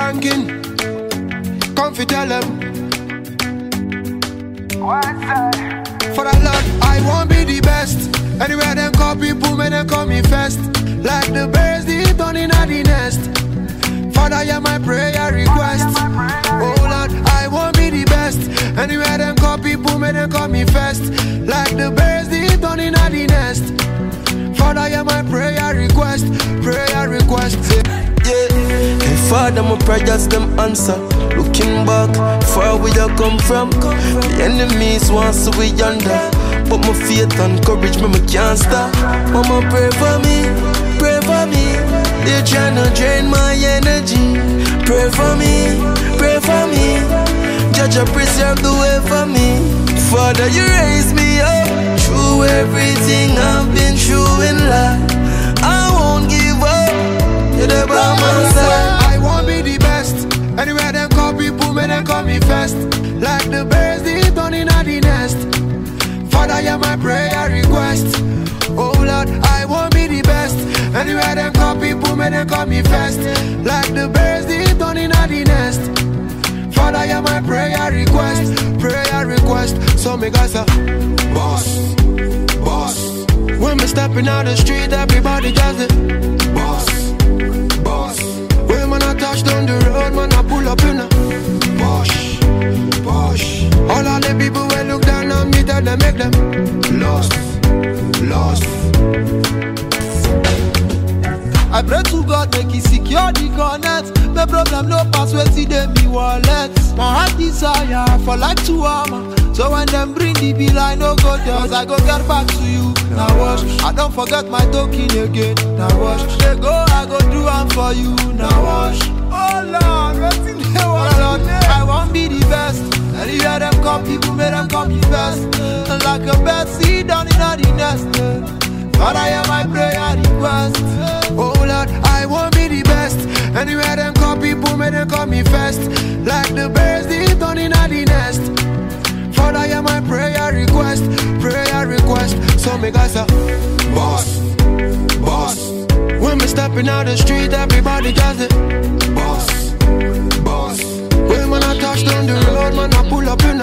ranking. Come fi tell them. For the Lord, I won't be the best. Anywhere them call people, may them call me first. Like the birds, they turn in at the nest. Father, hear my prayer request. Oh Lord, I won't be the best. Anywhere them call people, may them call me first. Like the birds, they turn in at the nest. Father, hear my prayer request. Prayer request. Yeah. Hey Father, my prayers them answer. Looking back, far where you come from. The enemies want to be yonder, but my faith and courage me can't stop. Mama pray for me, pray for me. They tryna drain my energy. Pray for me, pray for me. Judge, preserve the way for me. Father, you raise me up through everything I've been through in life. I won't give up. You're there by my side. I won't be the best. Anywhere them call people, may them call me first. Like the birds, they turn in at the nest. Father, hear my prayer request. Oh Lord, I won't be the best. Anywhere them call people, may them call me first. Like the birds, they turn in at the nest. Father, hear my prayer request. Prayer request. So me guys say, boss, boss. When me stepping out the street, everybody just it. Boss, boss. When man I touch down the road, man I pull up in a Bosh, bosh. All of the people will look down on me, tell them make them lost, lost. I pray to God make he secure the connect. The problem no pass where see them be wallet. My heart desire for like to armor. So when them bring the bill I no go down. I go get back to you. Now wash. I don't forget my token again. Now wash. They go I go do one for you. Now wash. Oh Lord, what's in the world? I won't be the best. And you hear them come people, make them come me first. And like a bird seed down in the nest. But I hear my prayer request. Oh Lord, I won't be the best. Anywhere them call people, may them call me first. Like the birds, they turn in at the nest. Father, hear my prayer request. Prayer request. So me guys say, boss, boss. When me stepping out the street, everybody does it. Boss, boss. When man I touch down the road, man I pull up in